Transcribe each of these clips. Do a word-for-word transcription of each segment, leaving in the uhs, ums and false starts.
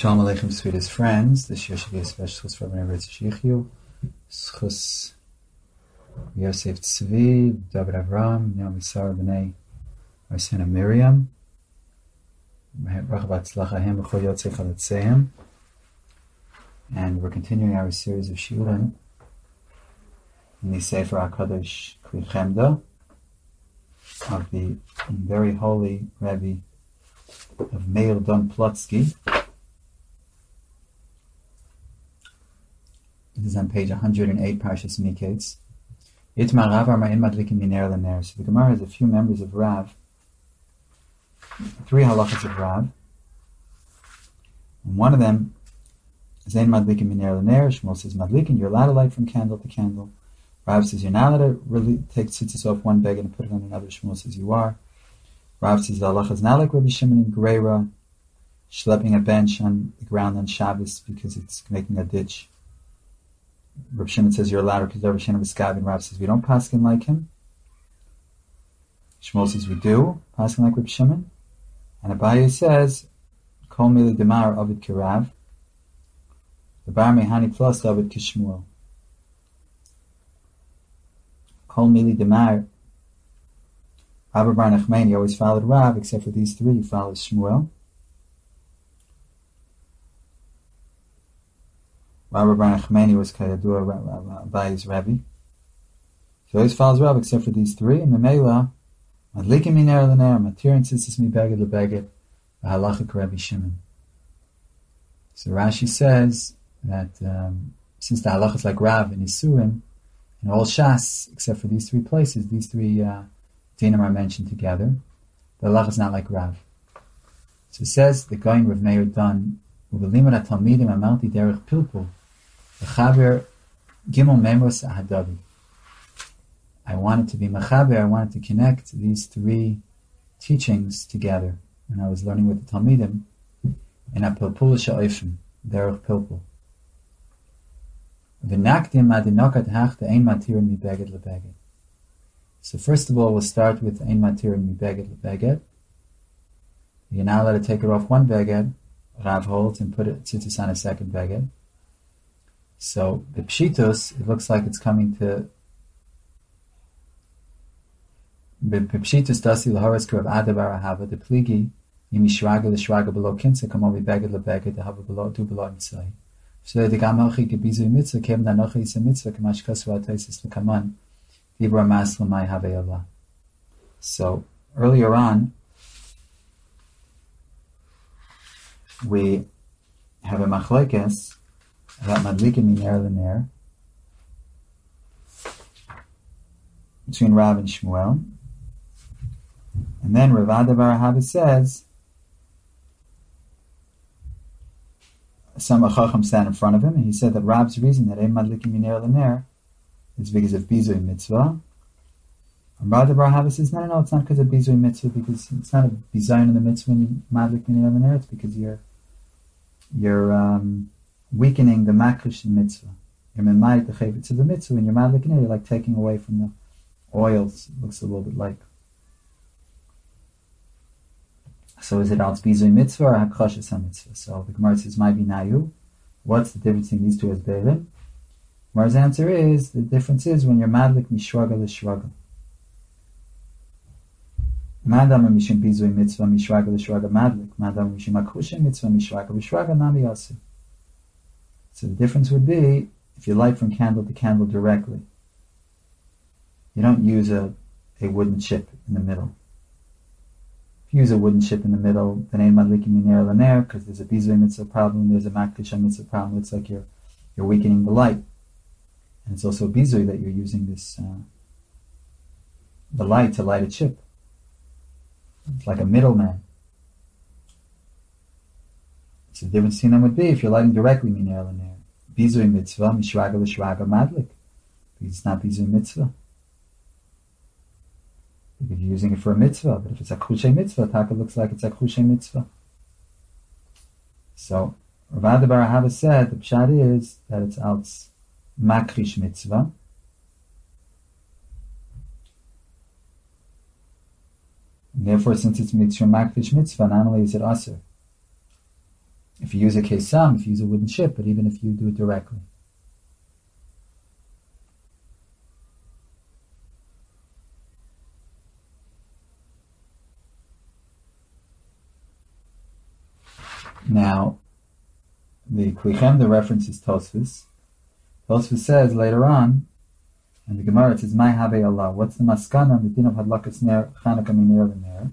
Shalom Aleichem, sweetest friends. This year should be a special schus for Rabbi Yitzchak, schus Yosef Tzvi, David Avram, Naomi Sarah B'nai, our son Miriam, and we're continuing our series of shiurim in the Sefer HaKadosh Kli Chemda of the very holy Rebbe of Meir Don Plotsky. This is on page one hundred eight, Parshas Miketz. Itmar Rav Arma'in Madlikin Miner L'Ner. So the Gemara has a few members of Rav, three halachas of Rav. And one of them is Ein Madlikin Miner L'Ner. Shmuel says Madlikin, you're allowed to light from candle to candle. Rav says you're not allowed to really take tzitzis off one bag and put it on another. Shmuel says you are. Rav says the halacha is not like Rabbi Shimon in Gereira, schlepping a bench on the ground on Shabbos because it's making a ditch. Rabbi Shimon says you're allowed because Rabbi Shimon was Gavin. Rav says we don't paskin like him. Shmuel says we do paskin like Rabbi Shimon. And Abaye says Kol Mili Demar Ovid Kirav. The Bar Mehani plus Ovid Kishmuel. Kol Mili Demar. Rabbi Bar Nachman, he always followed Rav, except for these three, he follows Shmuel. Rabbi Bar Nachman was Kayadua Abaye's Rebbe. He always follows Rav, except for these three. And Memela, Madlikim Miner L'Ner, Matir and Tzitzis Mi Beged L'Beged, V'Halachik Rabbi Shimon. So Rashi says that um, since the halach is like Rav and Yisurim, in all Shas, except for these three places, these three uh, dinim are mentioned together, the halach is not like Rav. So it says, the going with Meir Don, Uvelimud HaTalmidim Amalti Derech Pilpul, Mechaber Gimel Memros Ahadavi. I wanted to be Mechaber, I wanted to connect these three teachings together. And I was learning with the Talmidim in a Pilpul Sha'ifim, Derech Pilpul. V'nakdim adinokat hachta ein matirin mi beged lebeged. So first of all, we'll start with ein matirin mi beged lebeged. You're now allowed to take it off one beged, Rav holds, and put it tzitzis on a second beged. So the pshitus, it looks like it's coming to the pshitus dasi lahoras kurav adabar ahava the pligi yimi shraga the shraga below kinsa kamovi beged lebeged the hava below du below inside. So the gamachi gebizu mitzvah kem nanochi is a mitzvah kamash kasva taisis lekaman dibra masla mai haveyallah. So earlier on, we have a machlekes about madlikin miner l'ner between Rav and Shmuel, and then Rav Adavar Ahava says some achacham stand in front of him, and he said that Rav's reason that ein madlikin miner l'ner is because of bizui mitzvah. And Rav Adavar Ahava says no, no, no, it's not because of bizui mitzvah, because it's not a bizayon in the mitzvah when you madlik miner l'ner. It's because you're You're um, weakening the makrish mitzvah. You're memayit the chayvitz of the mitzvah. When you're madlik in it, you're like taking away from the oils. It looks a little bit like. So is it al bizui mitzvah or hakroshas mitzvah? So the Gemara says, "Mai binayu." What's the difference between these two as beilim? Gemara's answer is the difference is when you're madlik mishraga l'shraga. Madam mishum bizui mitzvah mishraga l'shraga madlik. Madam mishum akusha mitzvah mishraga l'shraga nami yasu. So the difference would be if you light from candle to candle directly. You don't use a, a wooden chip in the middle. If you use a wooden chip in the middle, then ein madlikin miner l'ner because there's a bizui mitzvah problem, there's a makrisha mitzvah problem. It's like you're you're weakening the light, and it's also a bizui that you're using this uh, the light to light a chip. It's like a middleman. So the difference between them would be if you're lighting directly miner l'ner. Bizui mitzvah, mishraga l'shraga madlik. Because it's not bizui mitzvah. If you're using it for a mitzvah, but if it's a chushay mitzvah, taka looks like it's a chushay mitzvah. So Rav Adavar Ahava said the pshat is that it's als makrish mitzvah. And therefore, since it's mitzvah makrish mitzvah, not only is it aser, if you use a kesam, if you use a wooden chip, but even if you do it directly. Now, the Klichem, the reference is Tosfos. Tosfos says later on, and the Gemara says, "My have Allah." What's the maskana? The din of hadlakas ner Chanukah minir l'ner.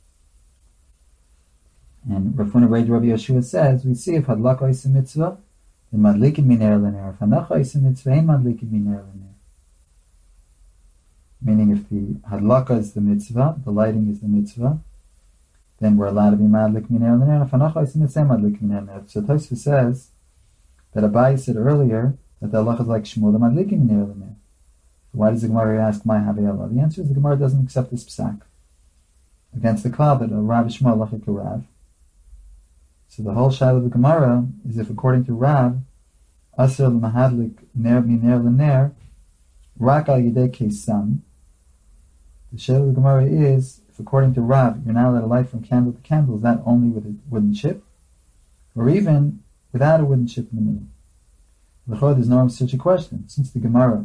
And Rafuna Reid Rabbi Yeshua says, we see if hadlaka is a mitzvah, then madlikin minir l'ner. If hanacha is a mitzvah, ain't madlikin minir l'ner. Meaning, if the hadlaka is the mitzvah, the lighting is the mitzvah, then we're allowed to be madlik minir l'ner. If hanacha is a mitzvah, madlik minir l'ner. So Tosfos says that Abai said earlier that the halacha is like Shmuel, the madlikin minir l'ner. Why does the Gemara ask, "My have Allah"? The answer is the Gemara doesn't accept this psak against the cloud that a Rav Shmuel lachik Rav. So the whole shayla of the Gemara is if, according to Rav, Asr l'mahadlik ner miner l'ner rak al yidei kesam. The shayla of the Gemara is if, according to Rav, you're not allowed to light from candle to candle, is that only with a wooden chip, or even without a wooden chip in the middle? L'chod, there's no such a question, since the Gemara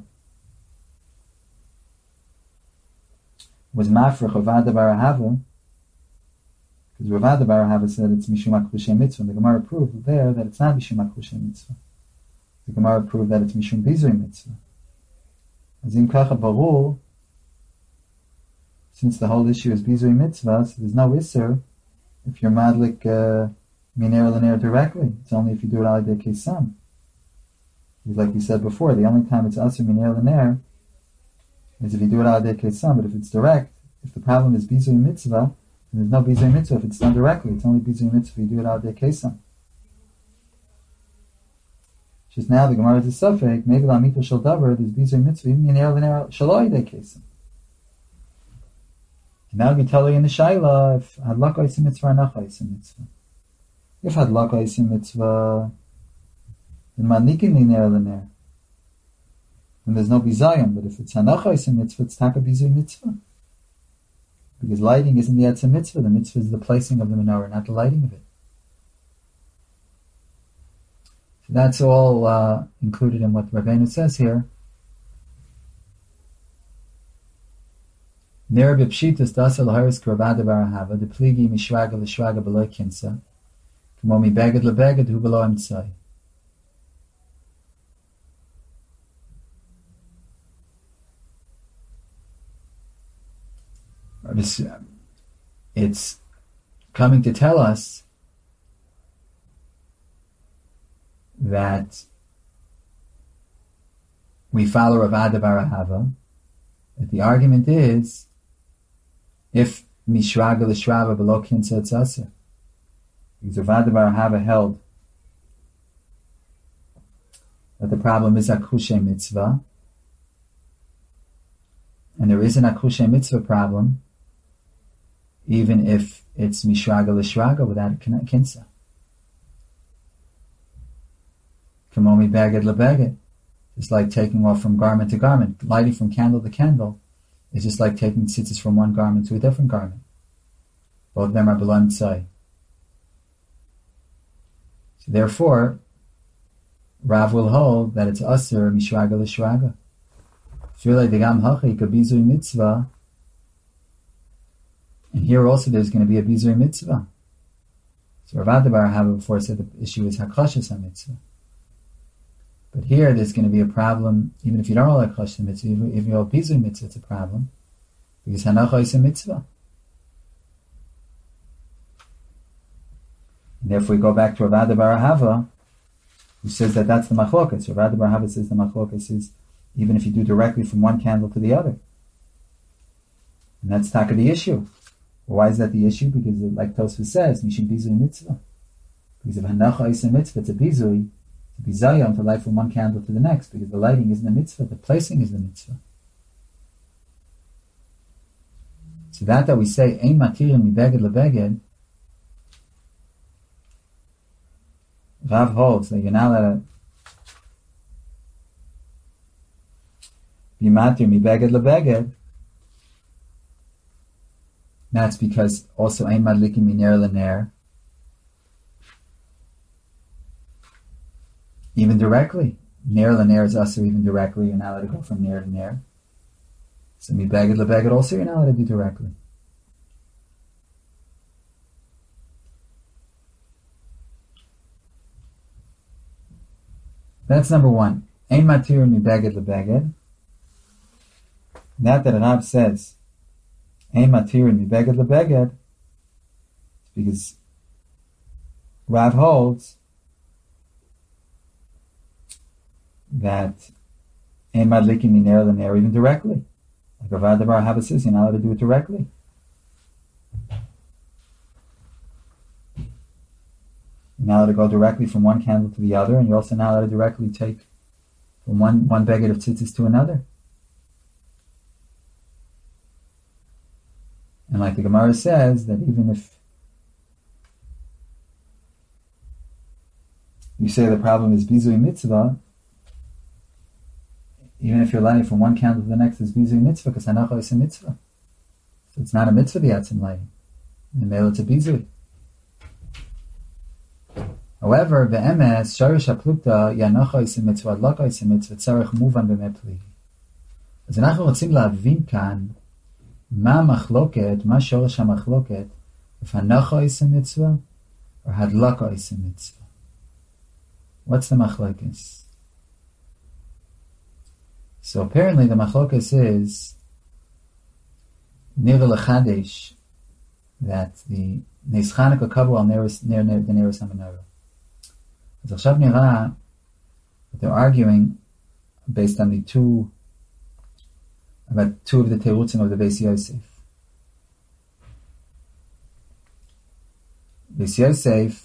was mafrech of Ravada bar Ahava, because Ravada bar Ahava said it's mishum aklushay mitzvah, and the Gemara proved there that it's not mishum aklushay mitzvah. The Gemara proved that it's mishum bizui mitzvah. As in kacha barur, since the whole issue is bizui mitzvah, so there's no isser if you're madlik uh, miner l'ner directly. It's only if you do it al yedei kesam. Like we said before, the only time it's asur miner l'ner is if you do it al yedei kesam, but if it's direct, if the problem is bizui mitzvah, then there's no bizui mitzvah if it's done directly. It's only bizui mitzvah if you do it al yedei kesam. Just now the Gemara is a suffix, maybe l'amito shel davar, there's bizui mitzvah, even in er l'ner shel al yedei kesam. And now we tell you in the shayla, if hadlaka is a mitzvah or nacha is a mitzvah. If hadlaka is a mitzvah, then madlikin in er l'ner. And there's no bizayim, but if it's hanacha is a mitzvah, it's taka bizay mitzvah. Because lighting isn't the etzah mitzvah, the mitzvah is the placing of the menorah, not the lighting of it. So that's all uh, included in what Rabbeinu says here. Ner b'pshitus dasa l'haris k'ravada bar Ahava, the pligi mishraga l'shraga b'lo kinsa, k'mo mi beged l'beged hu b'lo emtzai. It's coming to tell us that we follow Rav Ada bar Ahava, that the argument is if mishraga l'shrava below kinsa it's aser. Because Rav Ada bar Ahava held that the problem is akushe mitzvah, and there is an akushe mitzvah problem even if it's mishraga l'shraga without a kinsa. Kamomi baged lebeged. It's like taking off from garment to garment. Lighting from candle to candle is just like taking tzitzis from one garment to a different garment. Both of them are below tzai. So therefore, Rav will hold that it's asur mishraga l'shraga. Shulei degam hachi kabizui mitzvah. And here also there's going to be a bizui mitzvah. So Rav Ada bar Ahava before said the issue is hakashas mitzvah. But here there's going to be a problem, even if you don't hold hakashas mitzvah, even if you hold bizui mitzvah, it's a problem. Because hanacha is a mitzvah. And therefore we go back to Rav Ada bar Ahava, who says that that's the machlokas. Rav Ada bar Ahava says the machlokas is even if you do directly from one candle to the other. And that's taka the issue. Well, why is that the issue? Because like Tosfos says, mishum bizui mitzvah. Because if hanacha is a mitzvah, it's a bizui, to be zayam, to light from one candle to the next, because the lighting isn't a mitzvah, the placing is the mitzvah. So that that we say, ein matirim mi beged lebeged, Rav holds that you're not allowed to be matir mi beged lebeged. That's because also ein madlikim miner l'ner even directly. Ner l'ner is also even directly. You're not allowed to go from ner to ner. So mi beged lebeged also you're not allowed to do directly. That's number one. Ein matir mi beged lebeged. Not that Rav says Ein matir mi beged lebeged, because Rav holds that Ein madlikin mi ner l'ner even directly. Like Avad Davar Haba says, you're not allowed to do it directly. You're not allowed to go directly from one candle to the other, and you're also not allowed to directly take from one, one beged of tzitzis to another. And like the Gemara says, that even if you say the problem is bizui mitzvah, even if you're lighting from one candle to the next is bizui mitzvah, because hanacha is a mitzvah. So it's not a mitzvah the yatzim lighting. In the male it's a bizui. However, be'emes, sharish ha'plukta, yanacha is a mitzvah, adlaka is a mitzvah, tzarech muvan b'mepli. אז אנחנו רוצים להבין כאן מה המחלוקת, מה שורש המחלוקת, if hanacha is a mitzvah or hadlaka is a mitzvah. What's the machlokes? So apparently the machlokes is nira lechadesh, that the Nes Chanukah kavu al neir the neirus hamenorah. As עכשיו nira that they're arguing based on the two about two of the terutzim of the Beis Yosef. Beis Yosef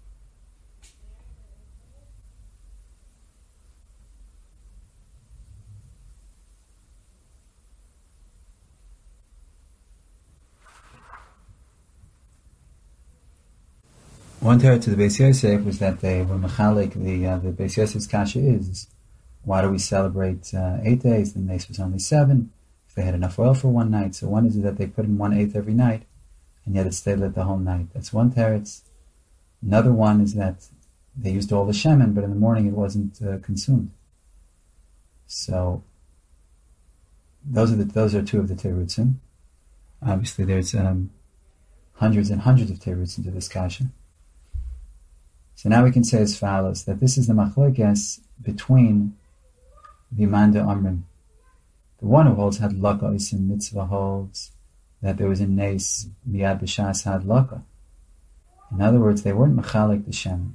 one teretz to the Beis Yosef was that they were mechalik. The uh, the Beis Yosef's kasha is, why do we celebrate uh, eight days? The Nes was only seven. If they had enough oil for one night, so one is that they put in one eighth every night, and yet it stayed lit the whole night. That's one teretz. Another one is that they used all the shemen, but in the morning it wasn't uh, consumed. So those are the those are two of the terutzim. Obviously, there's um, hundreds and hundreds of terutzim to this kasha. So now we can say as follows, that this is the machlokes between the Manda Amrim. The one who holds hadlaka isim mitzvah holds that there was a nes miyad b'shas hadlaka. In other words, they weren't mechalik the shem.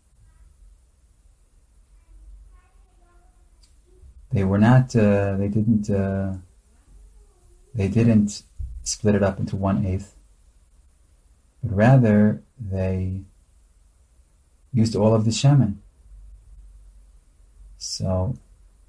They were not. Uh, they didn't. Uh, they didn't split it up into one eighth, but rather they used all of the shemen. So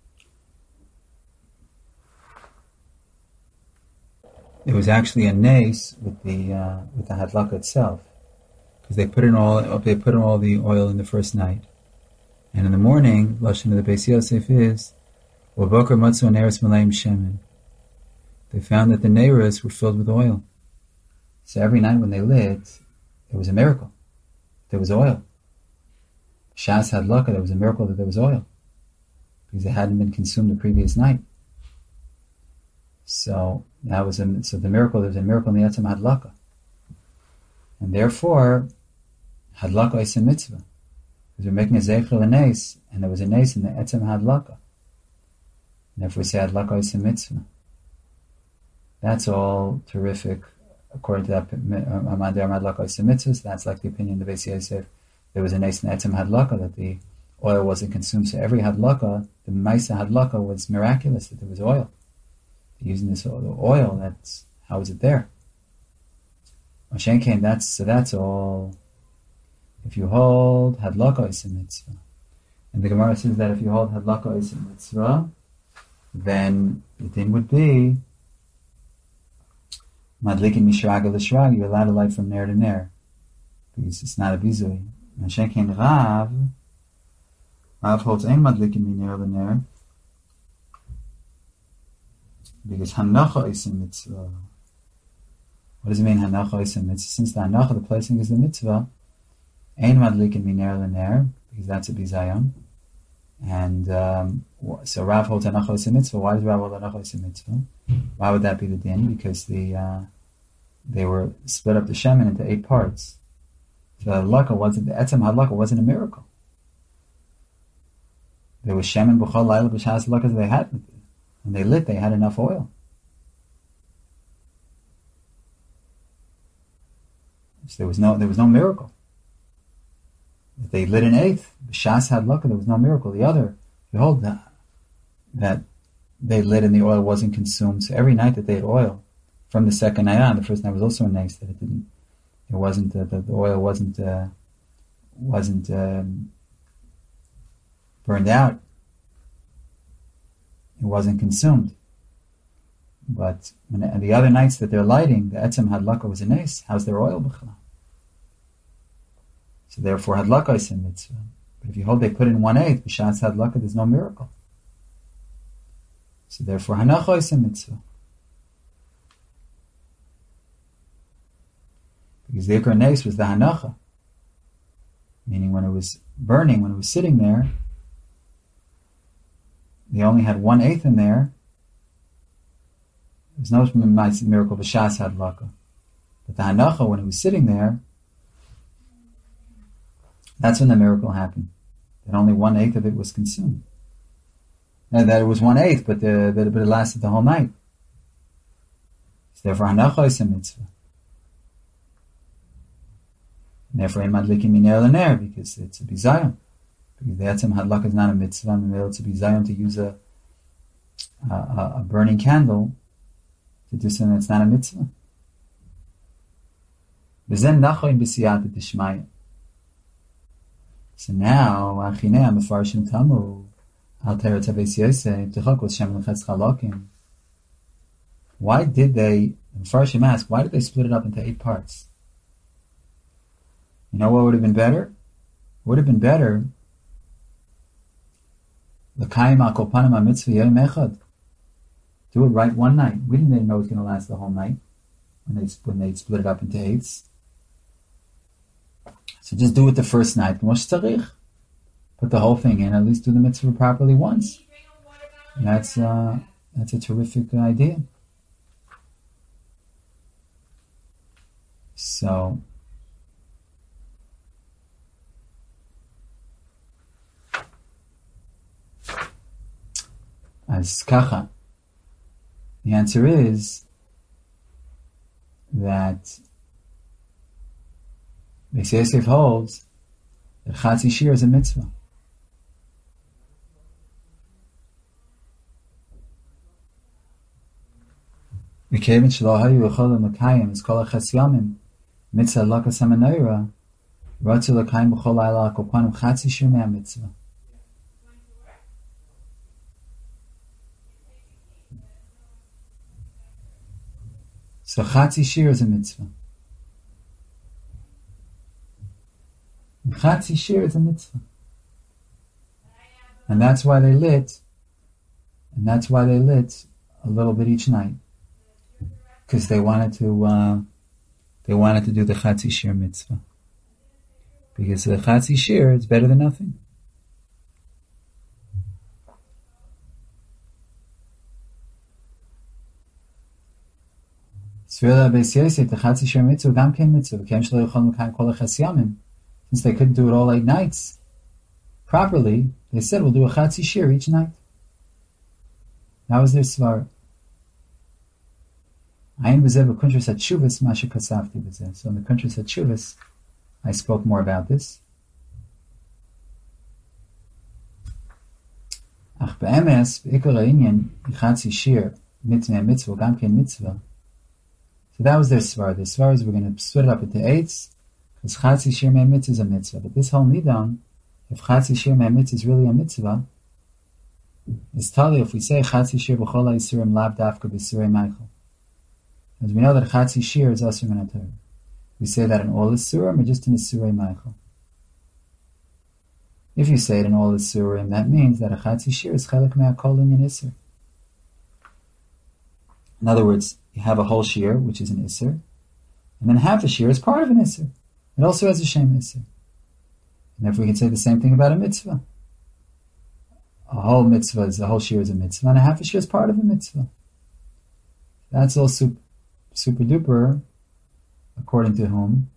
it was actually a nes with the uh, with the hadlaka itself, because they put in all they put in all the oil in the first night, and in the morning, lashon of the Beis Yosef is V'boker matzu neirus malayim shemen. They found that the neiros were filled with oil. So every night when they lit, it was a miracle. There was oil. Shas hadlaka, there was a miracle that there was oil, because it hadn't been consumed the previous night. So that was a, so the miracle, there was a miracle in the etzem hadlaka, and therefore hadlaka is a mitzvah, because we're making a zeichel a nes, and there was a nes in the etzem hadlaka, and if we say hadlaka is a mitzvah, that's all terrific. According to that, Amander hadlaka is a mitzvah. That's like the opinion of the Beis Yosef. There was a nes in the etzem hadlaka that the oil wasn't consumed. So every hadlaka, the maisa hadlaka, was miraculous, that there was oil. Using this oil, that's how is it there? Moshe came. That's so. That's all. If you hold hadlaka is a mitzvah, and the Gemara says that if you hold hadlaka is a mitzvah, then the thing would be madlikin mishraga l'shraga. You're allowed to light from ner to ner, because it's not a bizui. Moshe came Rav. Rav holds ein madlikin mi ner l'ner, because hanacha is a mitzvah. What does it mean, hanacha is a mitzvah? Since the hanacha, the placing is the mitzvah, ein madlikin mi ner l'ner, because that's a bizayon. And um, so Rav holds hanacha is a mitzvah. Why does Rav hold hanacha is a mitzvah? Why would that be the din? Because the uh, they were split up the shemen into eight parts. So the halakha wasn't the etzem halakha wasn't a miracle. There was shemen b'chol laila b'shas halakas they had, and they lit. They had enough oil. So there was no there was no miracle. If they lit an eighth, b'shas hadlaka, there was no miracle. The other, behold, that, that they lit and the oil wasn't consumed. So every night that they had oil, from the second night on, the first night was also a nice that it didn't, it wasn't, uh, the, the oil wasn't, uh, wasn't um, burned out. It wasn't consumed. But when, and the other nights that they're lighting, the etzem hadlaka was a nice. How's their oil b'chala? So therefore, hadlaka is a mitzvah. But if you hold they put in one eighth, b'shas hadlaka, there's no miracle. So therefore, hanacha is a mitzvah. Because the ikar nes was the hanacha, meaning when it was burning, when it was sitting there, they only had one eighth in there. There's no miracle b'shas hadlaka. But the hanacha, when it was sitting there, that's when the miracle happened. That only one eighth of it was consumed. And that it was one eighth, but the, but it lasted the whole night. So therefore, hanacha is a mitzvah. And therefore, in madlikim miner l'ner, because it's a bizayon. Because the etzem hadlaka is not a mitzvah, and it's a bizayon to use a, a, a burning candle to do something that's not a mitzvah. V'zen nachoin b'siyata d'shmaya. So now, achinei mefarshim tamu al teret habeis yosef t'chok was shem l'chetz chalakim. Why did they? The mefarshim ask, why did they split it up into eight parts? You know what would have been better? It would have been better. L'kayim al kol panim ha-mitzvah yom echad. Do it right one night. We didn't know it was going to last the whole night when they when they split it up into eighths. So just do it the first night. Put the whole thing in. At least do the mitzvah properly once. And that's uh, that's a terrific idea. So as kacha, the answer is that Beis Yosef holds that Chatzi Shir is a mitzvah. V'kevin shelo hayu l'cholim l'kayim es kol ha'ches yamim mitzvah lakas ha'menorah ratzu l'kayim b'chol layla kol panim Chatzi Shir me'ha mitzvah. So Chatzi Shir is a mitzvah. Chatzi Shir is a mitzvah. And that's why they lit, and that's why they lit a little bit each night. Because they wanted to, uh, they wanted to do the Chatzi Shir mitzvah. Because the Chatzi Shir is better than nothing. Svila Beis Yosef, the Chatzi Shir mitzvah, gam ken mitzvah, v'kem shelo yochol l'kayim kol ha'ches yamim. Since they couldn't do it all eight nights properly, they said, we'll do a Chatzi Shir each night. That was their svar. Ayin b'zeh b'kuntras HaTshuvas masha kasavti b'zeh. So in the kuntras HaTshuvas, I spoke more about this. Ach be'emes, b'ikar ha'inyan, Chatzi Shir, mitzvah mitzvah, gam ken mitzvah. So that was their svar. Their svar is we're going to split it up into eights, because Chatzi Shir me'ha mitzvah is a mitzvah. But this whole nidon, if Chatzi Shir me'ha mitzvah is really a mitzvah, it's totally if we say Chatzi Shir b'chol ha'isurim lav dafka b'surei Michael. Because we know that Chatzi Shir is asur min haTorah. We say that in all isurim or just in Isurei Michael. If you say it in all isurim, that means that a Chatzi Shir is chelek me'akol inyan isur. In other words, you have a whole shir, which is an isur, and then half a shir is part of an isur. It also has a shem isur. And if we can say the same thing about a mitzvah, whole mitzvah is, the whole shir is a mitzvah, and a half a shir is part of a mitzvah. That's all super, super duper, according to whom?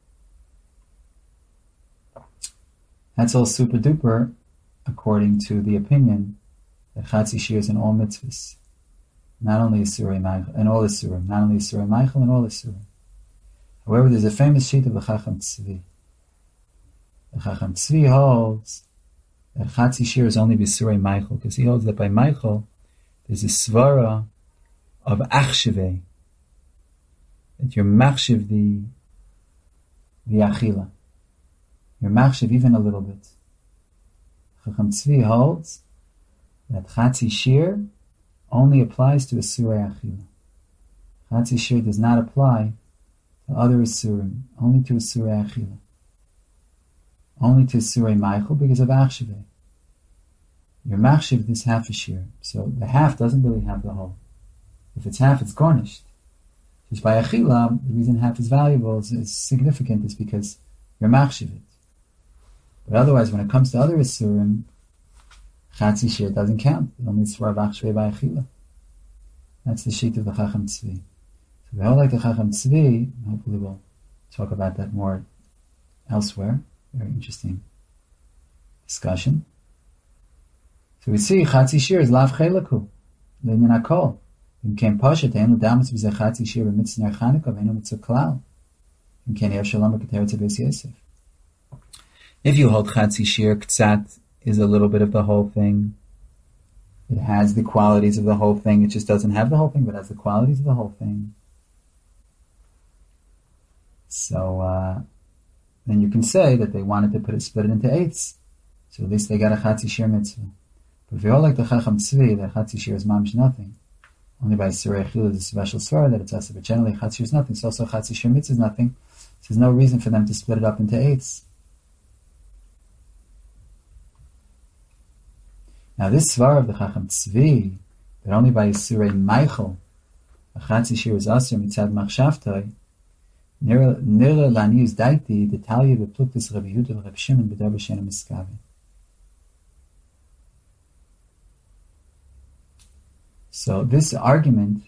That's all super duper, according to the opinion that Chatzi shir is in all mitzvahs. Not only Isurei Meichel, in all Isurim, not only Isurei Meichel, in all Isurim. However, there's a famous sheet of the Chacham Tzvi. The Chacham Tzvi holds that Chatzi shir is only B'Isurei Meichel, because he holds that by Meichel there's a svara of achshivei, that you're machshiv the the achila. You're machshiv even a little bit. Chacham Tzvi holds that Chatzi shir only applies to Isurei achila. Chatzi shir does not apply to other Isurim, only to Isurei achila. Only to Isurei Meichel because of achshivei. You're machshiv this half a shir, so the half doesn't really have the whole. If it's half, it's garnished. Just by achila, the reason half is valuable, is, is significant, is because you're machshiv it. But otherwise, when it comes to other Isurim, Chatzi shir doesn't count. It only svara v'achshvei by achila. That's the sheet of the Chacham Tzvi. So we all like the Chacham Tzvi. Hopefully we'll talk about that more elsewhere. Very interesting discussion. So we see Chatzi shir is lav chelaku, l'inyan hakol. Im ken pashat einu damas v'zeh Chatzi shir b'mitzvah ner Chanukah v'einu mitzvah klal. Im ken yev shalom b'keteret Beis Yosef. If you hold Chatzi shir, ktsat is a little bit of the whole thing. It has the qualities of the whole thing. It just doesn't have the whole thing, but has the qualities of the whole thing. So uh, then you can say that they wanted to put it, split it into eighths. So at least they got a Chatzi shir mitzvah. But if you all like the Chacham Tzvi, that Chatzi shir is mamish nothing. Only by Isurei achila is a special svara that it's asa. But generally Chatzi shir is nothing. So also Chatzi shir mitzvah is nothing. So there's no reason for them to split it up into eighths. Now this svara of the Chacham Tzvi, that only by Isurei Meichel, a Chatzi shir is aser mitzad machshavtoi, nirla lanius daiti, detalye bepluktis Rabbi Yehuda v'Rabbi Shimon b'dar b'shem miskaven. So this argument,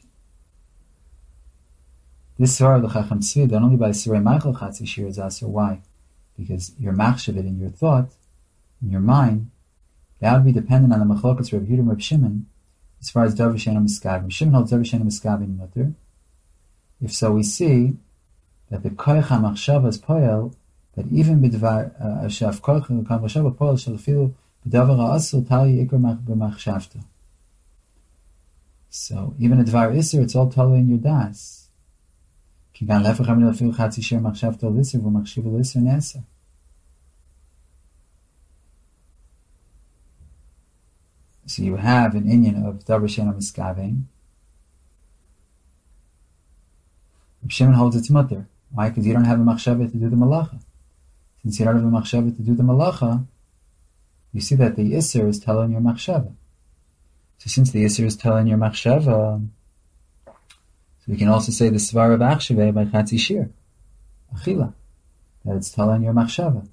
this svara of the Chacham Tzvi, that only by Isurei Meichel Chatzi shir is aser. Why? Because you're machshav it in your thought, in your mind. That would be dependent on the machlokas Rabbi Yehuda and Rabbi Shimon, as far as Davar She'eino Miskaven. Rabbi Shimon holds Davar She'eino Miskaven mutter. If so, we see that the koich hamachshava is poel, that even b'dvar shaf koich hamachshava poel shel afilu b'davar ha'asur tal yikra b'machshavta. So even a dvar iser, it's all totally in your das. Kigan lefach hamil afilu chatzi shir machshavta l'isser v'machshiv l'isser neser. So you have an inyan of Davar She'eino Miskaven. Shimon holds its mutter. Why? Because you don't have a machshava to do the malacha. Since you don't have a machshava to do the malacha, you see that the isser is telling your machshava. So since the isser is telling your machshava, so we can also say the svar of achshave by Chatzi shir, achila, that it's telling your machshava.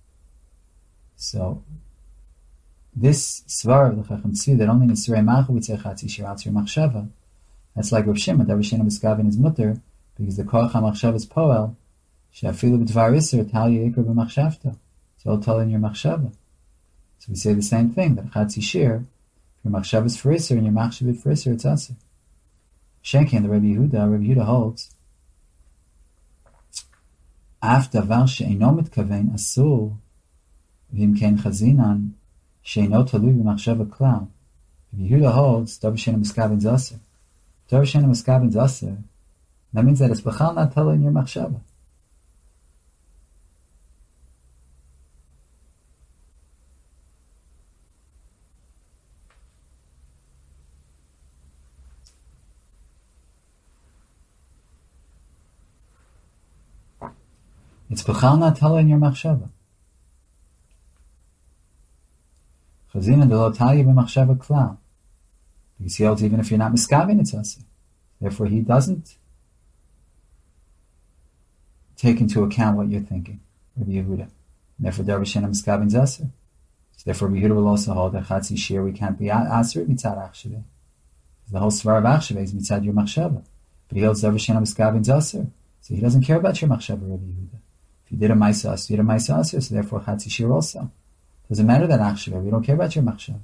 So this svar of the Chacham Tzvi, that only in Isurei Meichel we say Chatzi shir out your machshava, that's like Rav Shimon, Davar She'eino Miskaven is mutter, because the koach hamachshava is poel, she'afilu b'dvar iser tal yikra b'machshavta. It's all telling your machshava. So we say the same thing, that Chatzi shir, if your machshava is for iser and your machshava is for iser, it's aser. Shenkin, the Rabbi Yehuda, Rabbi Yehuda holds, af davar she'eino mitkaven asur, v'im ken chazinan, she'eino talui b'machshava klal. Rabbi Yehuda holds, Davar She'eino Miskaven is aser. Davar She'eino Miskaven is aser. That means that it's b'chal not telling your machshava. It's b'chal not telling your machshava. Chazina de lo talye b'machshava klal. Because he holds even if you're not miskaven, it's aser. Therefore, he doesn't take into account what you're thinking, Rabbi Yehuda. And therefore, Davar She'eino Miskaven is aser. therefore, we will also hold that Chatzi Shir, we can't be Aser Mitzad Achsheveh. The whole Svar of Achsheveh is Mitzad your Machshava. But he holds Davar She'eino Miskabin Aser. So he doesn't care about your Machshava, Rabbi Yehuda. If you did a Maisa Aser, you did a Maisa Aser, so therefore Chatzi Shir also. Doesn't matter that Achsheveh, we don't care about your Machshava.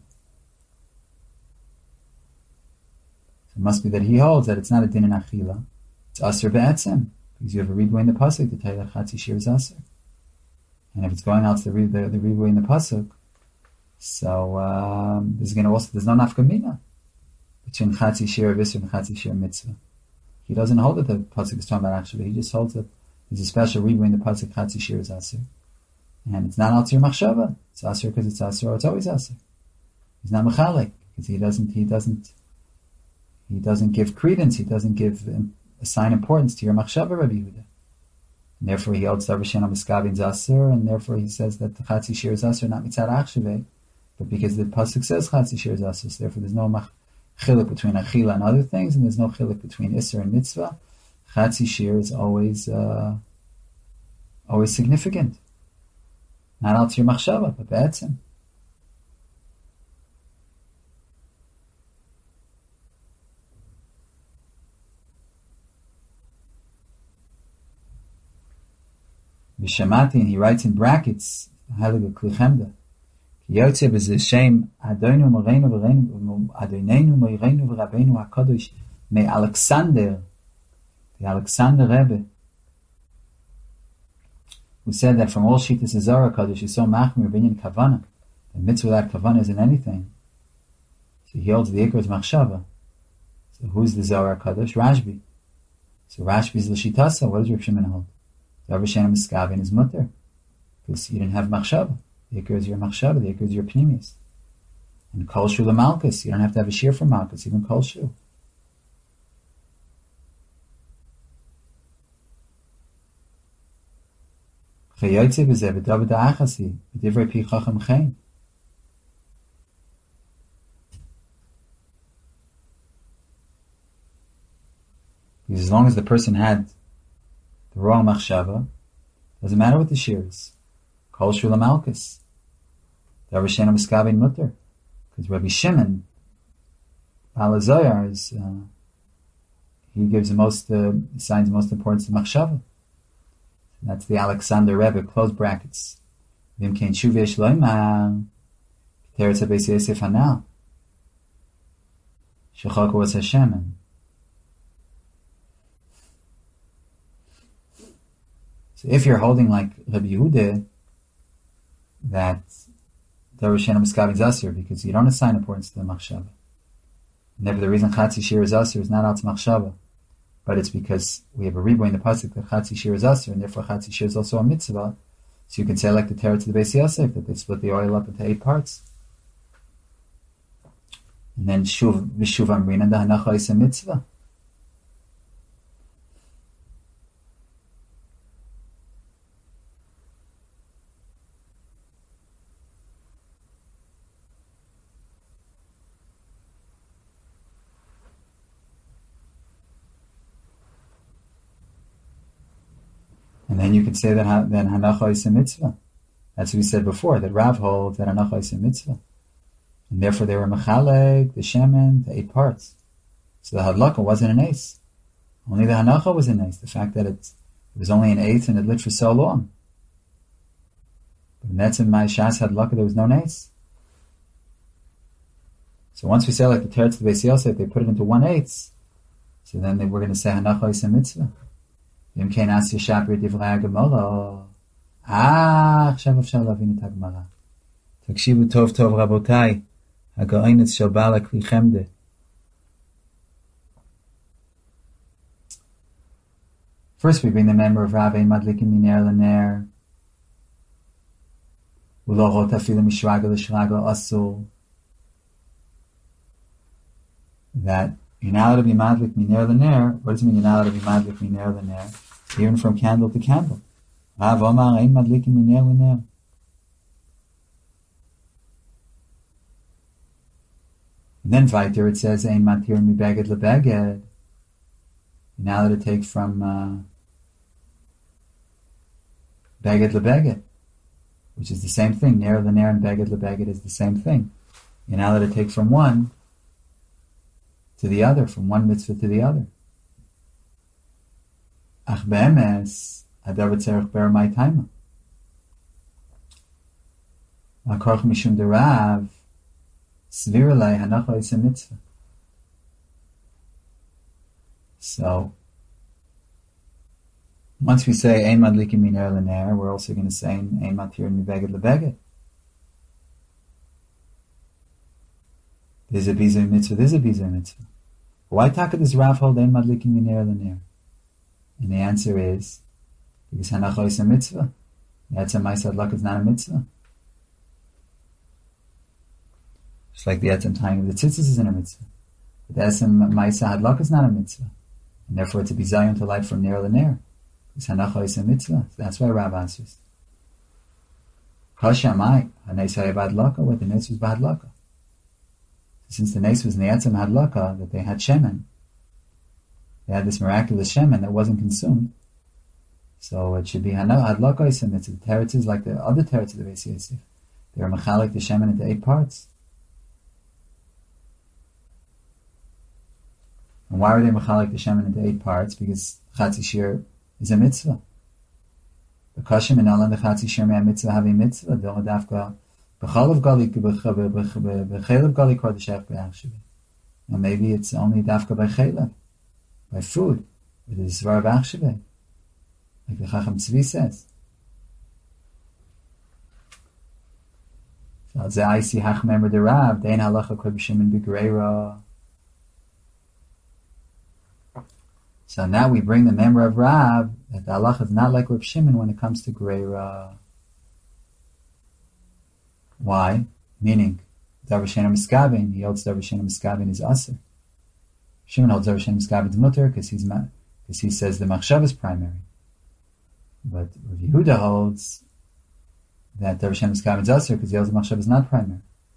So it must be that he holds that it's not a din in Achila. It's Aser Be'etzem. Because you have a Ribu in the Pasuk to tell you that Chatzi Shir is Aser. And if it's going out to the, the, the Ribu in the Pasuk, so um, there's going to also, there's no nafkamina between Chatzi Shir Visr and Chatzi Shir Mitzvah. He doesn't hold that the Pasuk is talking about actually, he just holds that there's a special Ribu in the Pasuk Chatzi Shir is Aser. And it's not Aser Machshava. It's Aser because it's Aser, or it's always Aser. He's not Mechalik, because he doesn't, he doesn't, he doesn't give credence, he doesn't give, um, assign importance to your Machshava, Rabbi Yehuda. And therefore he holds Davar She'eino Miskabin Aser, and therefore he says that the Chatzi Shir is Aser, not Mitzad Achsheveh, but because the Pasuk says Chatzi Shir is Aser, so therefore there's no mach- chiluk between Achila and other things, and there's no chiluk between Isser and Mitzvah. Chatzi Shir is always, uh, always significant. Not out to your Machshava, but Be'etzem. V'shamati, and he writes in brackets, Heilige Kli Chemda, Ki yotze b'zeh shem Adonu Moreinu v'reinu Adonenu Moreinu v'Rabbeinu HaKadosh me Alexander, the Alexander Rebbe, who said that from all Shittas Zohar Kadosh is so machmir binyan kavana, that mitzvah without kavana isn't anything. So he holds the Iker is machshava. So who's the Zohar Kadosh? Rashbi. So Rashbi is l'shitasa. What does Reb Shimon hold? Davar She'eino Miskabin is mutter, because you didn't have machshava. The Iker is your machshava. The Iker is your pnimis. And kol shu l'malkus, you don't have to have a shear for malkus, even kol shu. Chayotze b'zeh v'davar da'achasi v'divrei pi chacham chen. Because as long as the person had the wrong machshava, doesn't matter what the shear is. Kol shu l'malkus. Davar She'eino Miskabin mutter. Because Rabbi Shimon, Baal HaZohar, is, uh, he gives the most, uh, assigns the most importance to machshava. That's the Alexander Rebbe, close brackets. V'im kein shuv yesh loimar, Teretz HaBeis Yosef Hanal, Shechaka was Hashem. So if you're holding like Rabbi Yehuda, that Davar She'eino Miskabin is Aser, because you don't assign importance to the machshava. Never the reason Chatzi Shir is Aser is not out to machshava, but it's because we have a ribu in the pasuk that Chatzi Shir is Aser, and therefore Chatzi Shir is also a mitzvah. So you can say like the Teretz of the Beis Yosef, that they split the oil up into eight parts. And then Shuv V'Shuv Amrina, the Hanacha is a mitzvah. And then you can say that then Hanacha is a mitzvah. That's what we said before, that Rav holds that Hanacha is a mitzvah. And therefore they were Mechalek, the Shemen, the eight parts. So the Hadlaka wasn't an ace. Only the Hanacha was an ace. The fact that it, it was only an eighth and it lit for so long. But in Netzim my Shas Hadlaka there was no ace. So once we say like the Teretz of the Beis Yosef, they put it into one eighth. So then they were going to say Hanacha is a mitzvah. Yom kein asya shapir divrei HaGemara. Ah, עכשיו אפשר להבין את הגמרא. תקשיבו טוב טוב רבותיי, הגאונץ של בעל הכלי חמדה. First we bring the member of Rabbi Madlikin Miner Lener. ולא אפילו משרגל לשרגל אסור. That you're not allowed to be madlik miner lener. What does it mean you're not allowed to be madlik miner lener? Even from candle to candle. Rav Omar ein madlik miner lener. Then weiter it says ein matir mi beged lebeged. You're not allowed to take from uh, beged lebeged. which is the same thing. Ner l'ner and beged lebeged is the same thing. You're not allowed to take from one to the other, from one mitzvah to the other. Ach be'emes, adav tzerich ber mai taima. Akarch mishum derav, sviralei hanacha is a mitzvah. So, once we say ein madlikin min ner l'ner, we're also going to say ein matir mi beged lebeged. There's a bizer mitzvah, there's a bizer mitzvah. Why taka does Rav hold ein madlikin min ner l'ner? And the answer is, because hanacha is a mitzvah. That's a ma'aseh hadlaka is not a mitzvah. Just like the etzem tying of the tzitzis isn't a mitzvah. But the etzem ma'aseh hadlaka is not a mitzvah. And therefore it's a bizayon to light from ner l'ner. Because hanacha is a mitzvah. So that's why Rav answers. Kasha mai, haneis hadlaka, what the nes was b'hadlaka. Since the nes was in the etzem hadlaka, that they had shemen, they had this miraculous shemen that wasn't consumed. So it should be hanacha hadlaka is a mitzvah. The teretz is like the other teretz of the Beis Yosef. They are mechalik the shemen into eight parts. And why are they mechalik the shemen into eight parts? Because chatzi shir is a mitzvah. The kashim in alan the chatzi shir me a mitzvah have a mitzvah. Don't dafka b'chalav gali b'chalav gali kordeshach b'achshav. Now maybe it's only dafka by chalav, by food, with the zvar b'achshav, like the Chacham Tzvi says. So the I see hach member the Rav dein halacha kol b'shemen b'greira. So now we bring the member of Rav that the halacha is not like Reb Shimon when it comes to Greira. Why? Meaning, Davar Sheina Miskabin, he holds Davar Sheina Miskabin is Aser. Shimon holds Davar Sheina Miskabin is Mutter because he's because he says the Machshav is primary. But Rav Yehuda holds that Davar Sheina Miskabin is Aser because he holds the Machshav is not primary.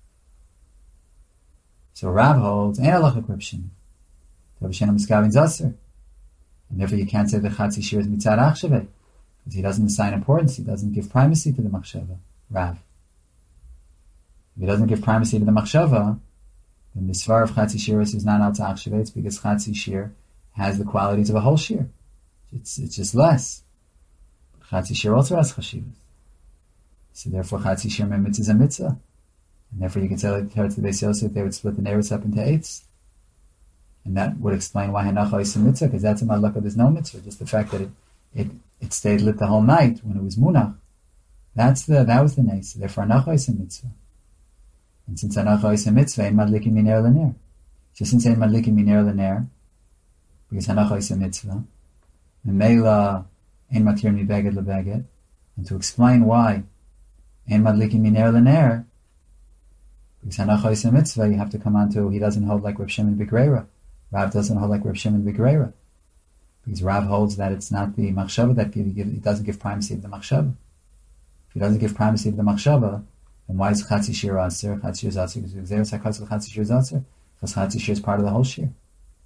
So Rav holds Ein halacha Reb Shimon. Davar Sheina Miskabin is Aser. And therefore you can't say the Chatzi Shir is Mitzad Achshaveh, because he doesn't assign importance, he doesn't give primacy to the Machshava, Rav. If he doesn't give primacy to the Machshava, then the Svar of Chatzi Shir is not out to Achshaveh, it's because Chatzi Shir has the qualities of a whole Shir. It's, it's just less. Chatzi Shir also has Chashivas. So therefore Chatzi Shir Mitzvah is a Mitzvah. And therefore you can say like the Teretz of the Beis Yosef, they would split the Neretz up into eights. And that would explain why hanacha is a mitzvah, because that's a madlaka, there's no mitzvah. Just the fact that it, it, it stayed lit the whole night when it was munach. That's the, that was the nes. Therefore hanacha is a mitzvah. And since hanacha is a mitzvah, ein madlikin min ner l'ner. So since ein madlikin min ner l'ner, because hanacha is a mitzvah, memela ein matir mi beged lebeged, and to explain why ein madlikin min ner l'ner, because hanacha is a mitzvah, you have to come on to, he doesn't hold like Reb Shimon b'greira. Rav doesn't hold like Reb Shimon b'greira, because Rav holds that it's not the machshava that give, give, he doesn't give primacy to the machshava. If he doesn't give primacy to the machshava, then why is Chatzi Shir Aser? Chatzi Shir is Aser because there is Hakatz Chatzi Shir is Aser, because Chatzi Shir is part of the whole Shir.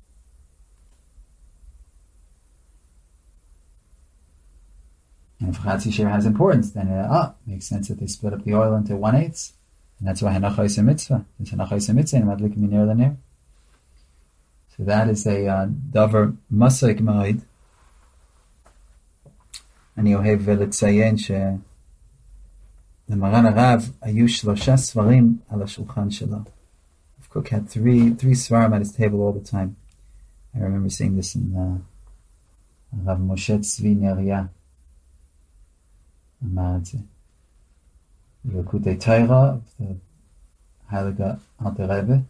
And if Chatzi Shir has importance, then it uh, makes sense that they split up the oil into one eighth, and that's why Hanacha is a mitzvah. Since Hanacha is a mitzvah, and Madlik min ner l'ner. So that is a uh, davar masaik ma'id. אני אוהב לציין שלמרן הרב היו שלושה ספרים על השולחן שלו. Rav Kook had three three svarim at his table all the time. I remember seeing this in uh, Rav Moshe Tzvi Neria. אמר את זה. Likutei Torah of the Heilige Alter Rebbe,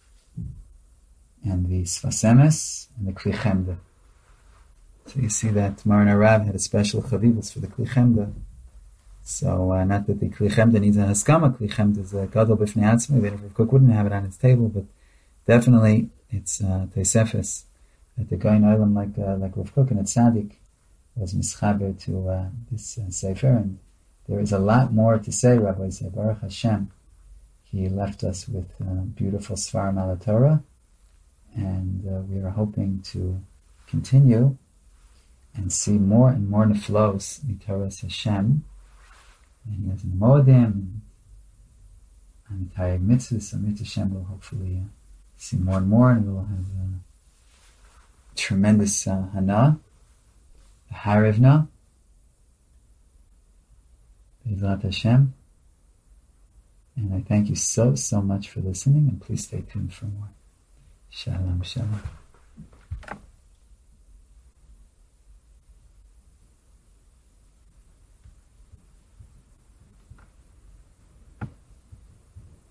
and the Sfas Emes, and the Kli Chemda. So you see that Maran Arav had a special chavivus for the Kli Chemda. So uh, not that the Kli Chemda needs an haskama, Kli Chemda is a gadol b'fnei atzmi, that Rav Kook wouldn't have it on his table, but definitely it's uh, Teisefes, that the guy in Olam like, uh, like Rav Kook and a tzaddik was mischaber to uh, this uh, sefer, and there is a lot more to say, Rabbi say, Baruch Hashem. He left us with uh, beautiful Svarim al Torah, and uh, we are hoping to continue and see more and more neflos, Mitoras Hashem, and he has an Moedim, and Tayeg Mitzvah, so Mitzvah Shem will hopefully uh, see more and more, and we'll have uh, tremendous uh, Hana, Harivna, Bezrat Hashem. And I thank you so, so much for listening, and please stay tuned for more. Shalom, shalom.